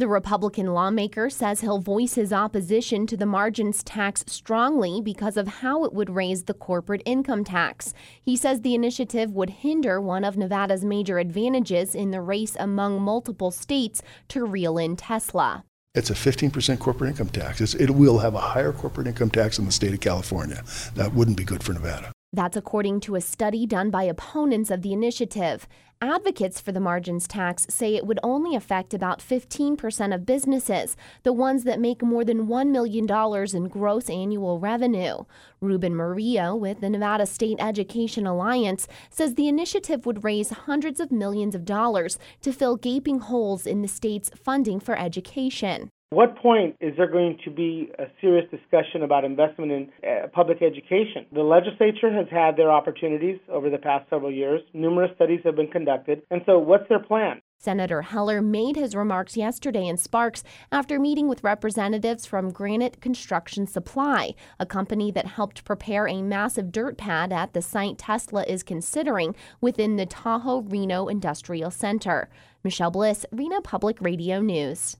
The Republican lawmaker says he'll voice his opposition to the margins tax strongly because of how it would raise the corporate income tax. He says the initiative would hinder one of Nevada's major advantages in the race among multiple states to reel in Tesla. It's a 15% corporate income tax. It will have a higher corporate income tax in the state of California. That wouldn't be good for Nevada. That's according to a study done by opponents of the initiative. Advocates for the margins tax say it would only affect about 15% of businesses, the ones that make more than $1 million in gross annual revenue. Ruben Murillo with the Nevada State Education Alliance says the initiative would raise hundreds of millions of dollars to fill gaping holes in the state's funding for education. What point is there going to be a serious discussion about investment in public education? The legislature has had their opportunities over the past several years. Numerous studies have been conducted. And so what's their plan? Senator Heller made his remarks yesterday in Sparks after meeting with representatives from Granite Construction Supply, a company that helped prepare a massive dirt pad at the site Tesla is considering within the Tahoe Reno Industrial Center. Michelle Bliss, Reno Public Radio News.